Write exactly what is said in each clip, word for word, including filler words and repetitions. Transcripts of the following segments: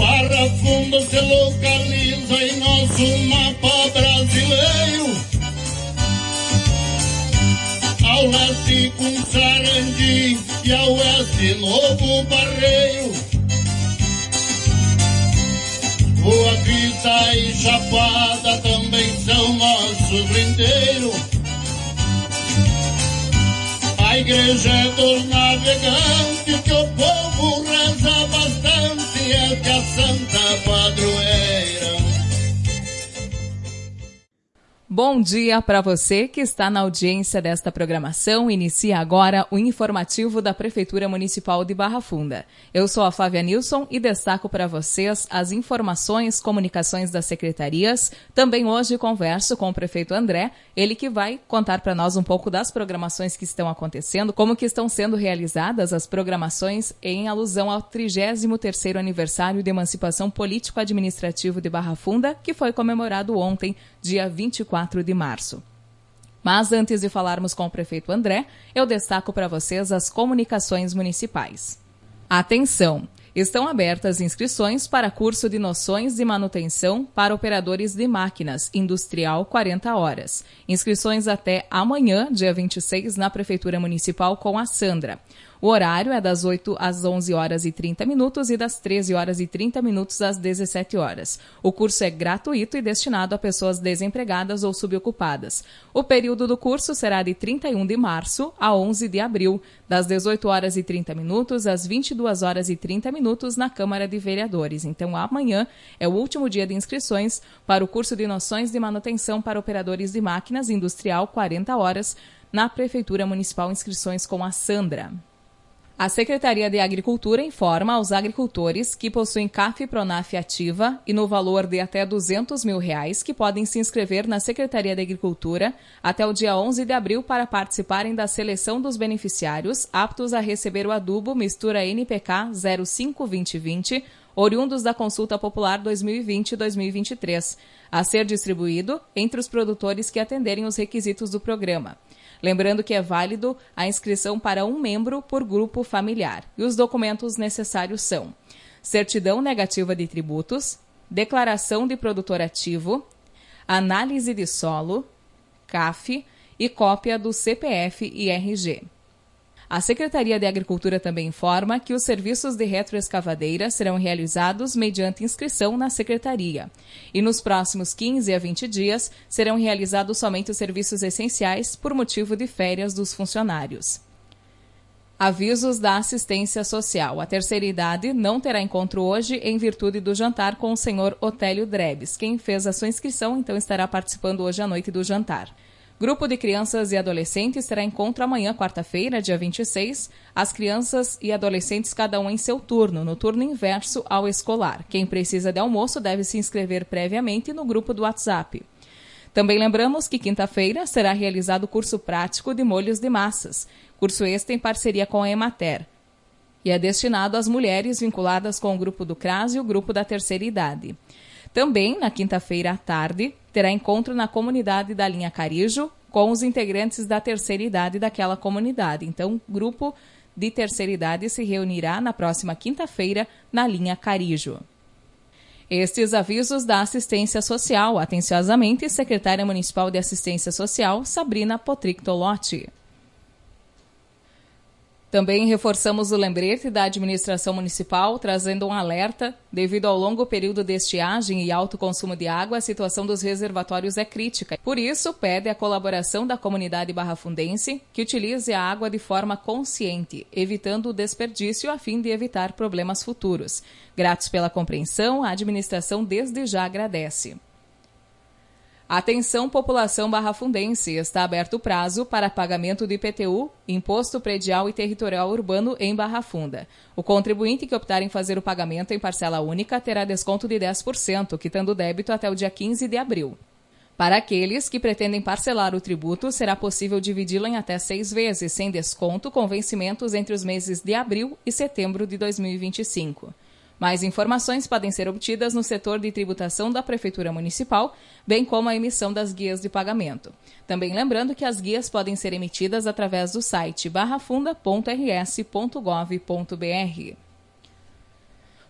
Barra Funda se localiza em nosso mapa brasileiro, ao leste com Sarandi e ao oeste Novo Barreiro. Boa Vista e Chapada também são nossos lindeiros. A igreja é dos navegantes, que o povo reza bastante, é que a santa padroeira. Bom dia para você que está na audiência desta programação. Inicia agora o informativo da Prefeitura Municipal de Barra Funda. Eu sou a Flávia Nilson e destaco para vocês as informações, comunicações das secretarias. Também hoje converso com o prefeito André, ele que vai contar para nós um pouco das programações que estão acontecendo, como que estão sendo realizadas as programações em alusão ao trigésimo terceiro aniversário de emancipação político-administrativo de Barra Funda, que foi comemorado ontem, dia vinte e quatro de março. Mas antes de falarmos com o prefeito André, eu destaco para vocês as comunicações municipais. Atenção! Estão abertas inscrições para curso de noções de manutenção para operadores de máquinas industrial quarenta horas. Inscrições até amanhã, dia vinte e seis, na Prefeitura Municipal com a Sandra. O horário é das oito às onze horas e trinta minutos e das treze horas e trinta minutos às dezessete horas. O curso é gratuito e destinado a pessoas desempregadas ou subocupadas. O período do curso será de trinta e um de março a onze de abril, das dezoito horas e trinta minutos às vinte e duas horas e trinta minutos na Câmara de Vereadores. Então, amanhã é o último dia de inscrições para o curso de noções de manutenção para operadores de máquinas industrial quarenta horas na Prefeitura Municipal. Inscrições com a Sandra. A Secretaria de Agricultura informa aos agricultores que possuem C A F e Pronaf ativa e no valor de até duzentos mil reais que podem se inscrever na Secretaria de Agricultura até o dia onze de abril para participarem da seleção dos beneficiários aptos a receber o adubo mistura N P K zero cinco vinte vinte, oriundos da Consulta Popular dois mil e vinte a dois mil e vinte e três, a ser distribuído entre os produtores que atenderem os requisitos do programa. Lembrando que é válido a inscrição para um membro por grupo familiar. E os documentos necessários são certidão negativa de tributos, declaração de produtor ativo, análise de solo, C A F e cópia do C P F e R G. A Secretaria de Agricultura também informa que os serviços de retroescavadeira serão realizados mediante inscrição na Secretaria. E nos próximos quinze a vinte dias serão realizados somente os serviços essenciais por motivo de férias dos funcionários. Avisos da assistência social. A terceira idade não terá encontro hoje em virtude do jantar com o senhor Otélio Drebes. Quem fez a sua inscrição, então, estará participando hoje à noite do jantar. Grupo de crianças e adolescentes terá encontro amanhã, quarta-feira, dia vinte e seis. As crianças e adolescentes, cada um em seu turno, no turno inverso ao escolar. Quem precisa de almoço deve se inscrever previamente no grupo do WhatsApp. Também lembramos que quinta-feira será realizado o curso prático de molhos de massas. Curso este em parceria com a Emater. E é destinado às mulheres vinculadas com o grupo do C R A S e o grupo da terceira idade. Também, na quinta-feira à tarde, terá encontro na comunidade da linha Carijo com os integrantes da terceira idade daquela comunidade. Então, o grupo de terceira idade se reunirá na próxima quinta-feira na linha Carijo. Estes avisos da assistência social. Atenciosamente, Secretária Municipal de Assistência Social, Sabrina Potric-Tolotti. Também reforçamos o lembrete da administração municipal, trazendo um alerta. Devido ao longo período de estiagem e alto consumo de água, a situação dos reservatórios é crítica. Por isso, pede a colaboração da comunidade barrafundense que utilize a água de forma consciente, evitando o desperdício a fim de evitar problemas futuros. Gratos pela compreensão, a administração desde já agradece. Atenção, população barrafundense, está aberto o prazo para pagamento do I P T U, Imposto Predial e Territorial Urbano em Barra Funda. O contribuinte que optar em fazer o pagamento em parcela única terá desconto de dez por cento, quitando o débito até o dia quinze de abril. Para aqueles que pretendem parcelar o tributo, será possível dividi-lo em até seis vezes, sem desconto, com vencimentos entre os meses de abril e setembro de dois mil e vinte e cinco. Mais informações podem ser obtidas no setor de tributação da Prefeitura Municipal, bem como a emissão das guias de pagamento. Também lembrando que as guias podem ser emitidas através do site barrafunda ponto r s ponto gov ponto b r.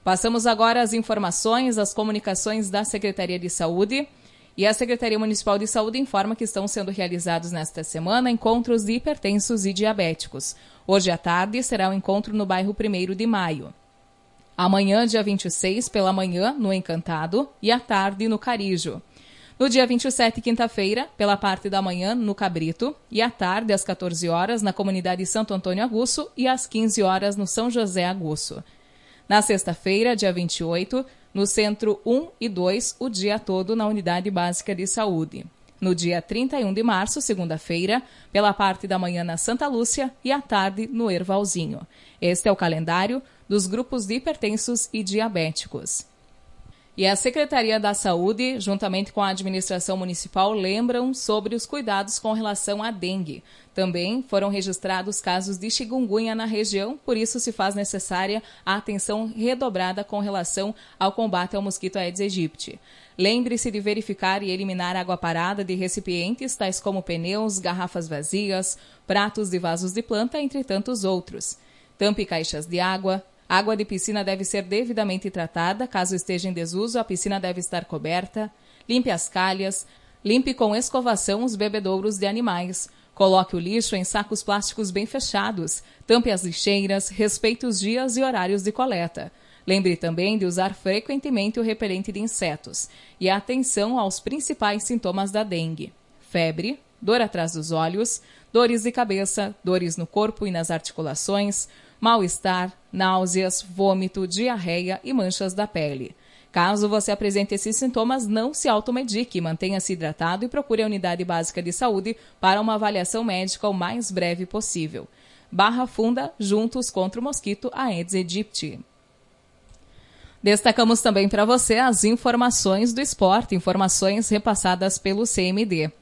Passamos agora às informações, as comunicações da Secretaria de Saúde. E a Secretaria Municipal de Saúde informa que estão sendo realizados nesta semana encontros de hipertensos e diabéticos. Hoje à tarde será o encontro no bairro primeiro de Maio. Amanhã, dia vinte e seis, pela manhã, no Encantado, e à tarde, no Carijo. No dia vinte e sete, quinta-feira, pela parte da manhã, no Cabrito, e à tarde, às quatorze horas, na comunidade Santo Antônio Aguço, e às quinze horas, no São José Aguço. Na sexta-feira, dia vinte e oito, no Centro um e dois, o dia todo na Unidade Básica de Saúde. No dia trinta e um de março, segunda-feira, pela parte da manhã na Santa Lúcia e à tarde no Ervalzinho. Este é o calendário dos grupos de hipertensos e diabéticos. E a Secretaria da Saúde, juntamente com a Administração Municipal, lembram sobre os cuidados com relação à dengue. Também foram registrados casos de chikungunya na região, por isso se faz necessária a atenção redobrada com relação ao combate ao mosquito Aedes aegypti. Lembre-se de verificar e eliminar água parada de recipientes, tais como pneus, garrafas vazias, pratos de vasos de planta, entre tantos outros. Tampe caixas de água. Água de piscina deve ser devidamente tratada. Caso esteja em desuso, a piscina deve estar coberta. Limpe as calhas. Limpe com escovação os bebedouros de animais. Coloque o lixo em sacos plásticos bem fechados. Tampe as lixeiras. Respeite os dias e horários de coleta. Lembre também de usar frequentemente o repelente de insetos. E atenção aos principais sintomas da dengue: febre, dor atrás dos olhos, dores de cabeça, dores no corpo e nas articulações, mal-estar, náuseas, vômito, diarreia e manchas da pele. Caso você apresente esses sintomas, não se automedique, mantenha-se hidratado e procure a Unidade Básica de Saúde para uma avaliação médica o mais breve possível. Barra Funda, juntos contra o mosquito Aedes aegypti. Destacamos também para você as informações do esporte, informações repassadas pelo C M D.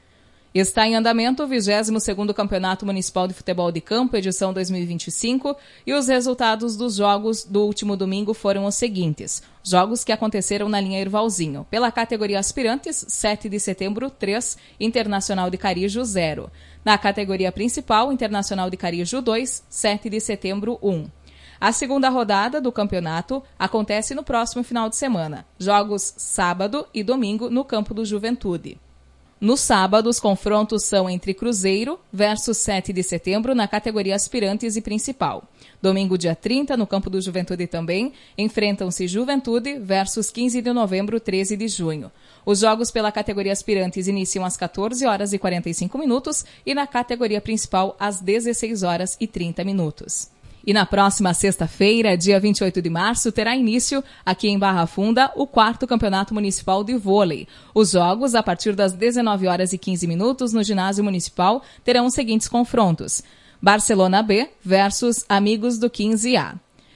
Está em andamento o vigésimo segundo Campeonato Municipal de Futebol de Campo, edição dois mil e vinte e cinco, e os resultados dos jogos do último domingo foram os seguintes. Jogos que aconteceram na linha Ervalzinho. Pela categoria Aspirantes, sete de setembro, três, Internacional de Carijo, zero. Na categoria Principal, Internacional de Carijo, dois, sete de setembro, um. A segunda rodada do campeonato acontece no próximo final de semana. Jogos sábado e domingo no Campo do Juventude. No sábado, os confrontos são entre Cruzeiro versus sete de setembro na categoria Aspirantes e Principal. Domingo, dia trinta, no Campo do Juventude também, enfrentam-se Juventude versus quinze de novembro, treze de junho. Os jogos pela categoria Aspirantes iniciam às quatorze horas e quarenta e cinco minutos e na categoria Principal às dezesseis horas e trinta minutos. E na próxima sexta-feira, dia vinte e oito de março, terá início, aqui em Barra Funda, o quarto Campeonato Municipal de Vôlei. Os jogos, a partir das dezenove horas e quinze minutos, no Ginásio Municipal, terão os seguintes confrontos: Barcelona B versus Amigos do quinze A.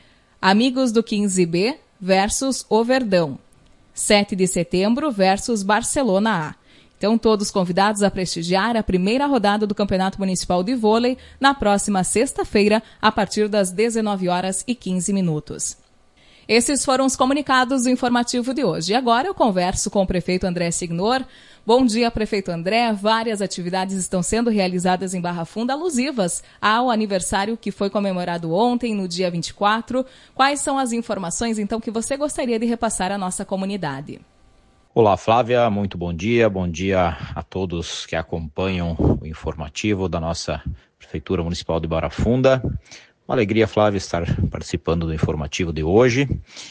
Amigos do quinze B versus O Verdão. sete de setembro versus Barcelona A. Então, todos convidados a prestigiar a primeira rodada do Campeonato Municipal de Vôlei na próxima sexta-feira, a partir das dezenove horas e quinze minutos. Esses foram os comunicados do informativo de hoje. E agora eu converso com o prefeito André Signor. Bom dia, prefeito André. Várias atividades estão sendo realizadas em Barra Funda, alusivas ao aniversário que foi comemorado ontem, no dia vinte e quatro. Quais são as informações, então, que você gostaria de repassar à nossa comunidade? Olá, Flávia, muito bom dia. Bom dia a todos que acompanham o informativo da nossa Prefeitura Municipal de Barra Funda. Uma alegria, Flávia, estar participando do informativo de hoje.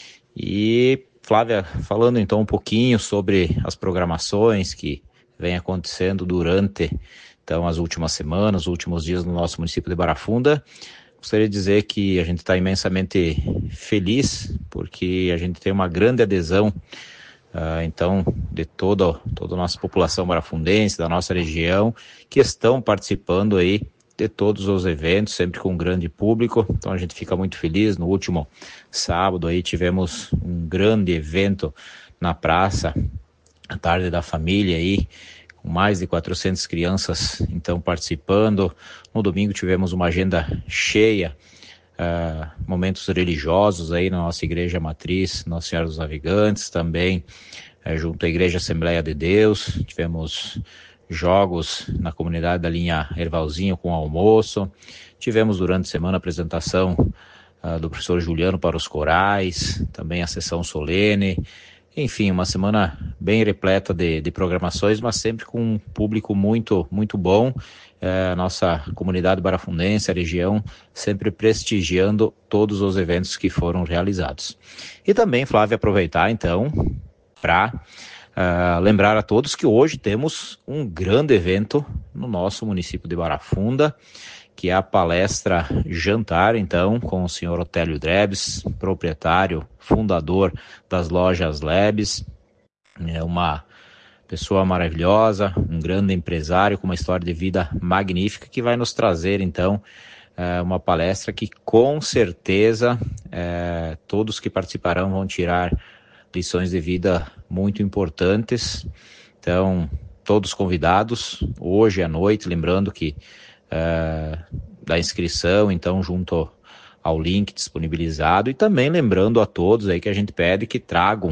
E, Flávia, falando então um pouquinho sobre as programações que vem acontecendo durante então, as últimas semanas, os últimos dias no nosso município de Barra Funda. Gostaria de dizer que a gente está imensamente feliz porque a gente tem uma grande adesão Uh, então, de toda, toda a nossa população barafundense, da nossa região, que estão participando aí de todos os eventos, sempre com um grande público. Então, a gente fica muito feliz. No último sábado aí tivemos um grande evento na praça, a Tarde da Família aí, com mais de quatrocentas crianças então participando. No domingo tivemos uma agenda cheia, Uh, momentos religiosos aí na nossa igreja matriz, Nossa Senhora dos Navegantes, também uh, junto à Igreja Assembleia de Deus. Tivemos jogos na comunidade da linha Ervalzinho com almoço. Tivemos durante a semana a apresentação uh, do professor Juliano para os corais, também a sessão solene. Enfim, uma semana bem repleta de, de programações, mas sempre com um público muito, muito bom. É, a nossa comunidade barafundense, a região, sempre prestigiando todos os eventos que foram realizados. E também, Flávia, aproveitar então para uh, lembrar a todos que hoje temos um grande evento no nosso município de Barra Funda, que é a palestra Jantar, então, com o senhor Otélio Drebs, proprietário, fundador das lojas Lebes, é uma pessoa maravilhosa, um grande empresário com uma história de vida magnífica, que vai nos trazer, então, uma palestra que, com certeza, é, todos que participarão vão tirar lições de vida muito importantes. Então, todos convidados, hoje à noite, lembrando que Uh, da inscrição, então, junto ao link disponibilizado, e também lembrando a todos aí que a gente pede que tragam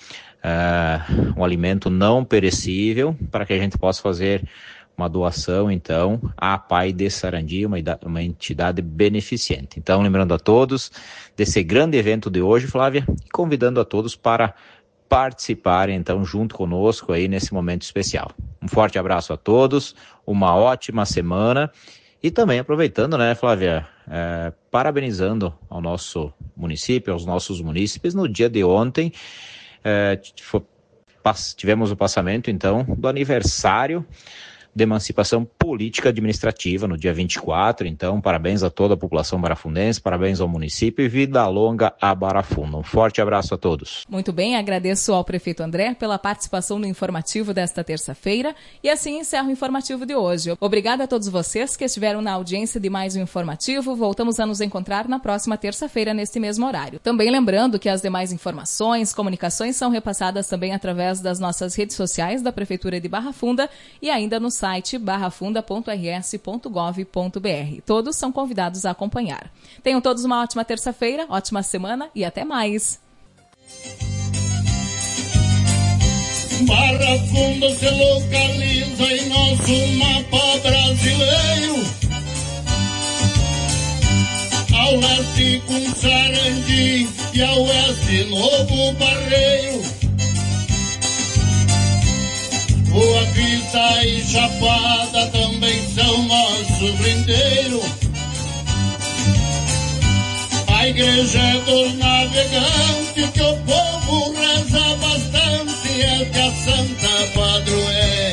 uh, um alimento não perecível para que a gente possa fazer uma doação, então, à Pai de Sarandi, uma, uma entidade beneficente. Então, lembrando a todos desse grande evento de hoje, Flávia, e convidando a todos para participarem, então, junto conosco aí nesse momento especial. Um forte abraço a todos, uma ótima semana e também aproveitando, né, Flávia, é, parabenizando ao nosso município, aos nossos munícipes, no dia de ontem, é, tivemos o passamento, então, do aniversário de emancipação política administrativa no dia vinte e quatro, então parabéns a toda a população barafundense, parabéns ao município e vida longa a Barra Funda. Um forte abraço a todos. Muito bem, agradeço ao prefeito André pela participação no informativo desta terça-feira e assim encerro o informativo de hoje. Obrigada a todos vocês que estiveram na audiência de mais um informativo. Voltamos a nos encontrar na próxima terça-feira neste mesmo horário. Também lembrando que as demais informações, comunicações são repassadas também através das nossas redes sociais da Prefeitura de Barra Funda e ainda no site site barra funda ponto r s ponto gov ponto b r. Todos são convidados a acompanhar. Tenham todos uma ótima terça-feira, ótima semana e até mais. Barra Funda se localiza em nosso mapa brasileiro, ao leste com Sarandi e ao oeste Novo Barreiro. Boa Vista e Chapada também são nosso brindeiro. A igreja dos navegantes que o povo reza bastante é que a Santa Padroeira.